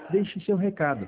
Deixe seu recado.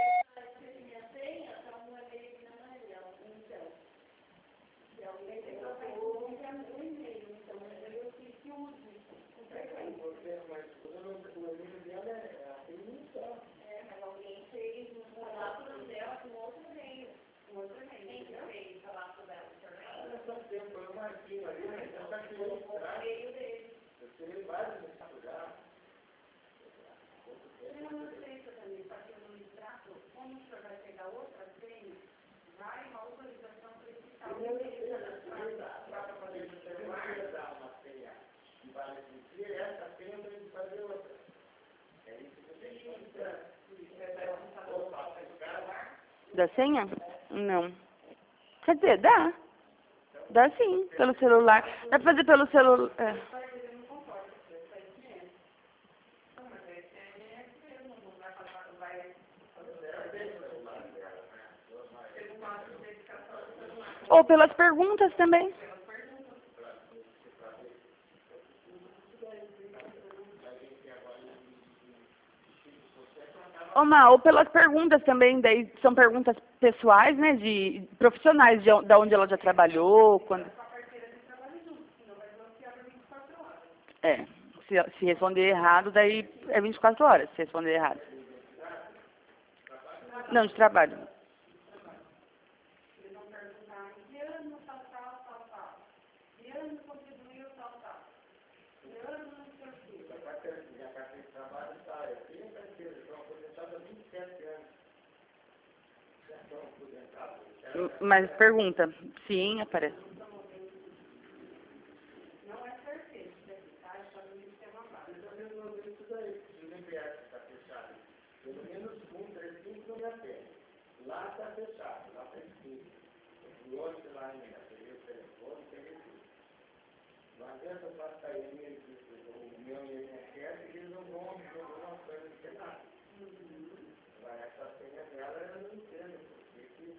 Da senha? Não. Quer dizer, dá. Dá sim, pelo celular. Dá pra fazer pelo celular. É. Ou pelas perguntas também. Ou pelas perguntas também, daí são perguntas pessoais, né, de profissionais, da onde ela já trabalhou, quando... É, se responder errado, daí é 24 horas, se responder errado. Não, de trabalho. Mas pergunta, sim, aparece. Lá está fechado, lá está escrito. O outro lá ainda, peguei o telefone, peguei tudo. Não adianta passar e-mail, o meu e a minha eles não vão alguma coisa que é nada. Mas essa senha dela eu não entendo, porque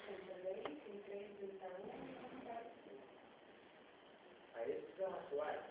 aí eles são atuais.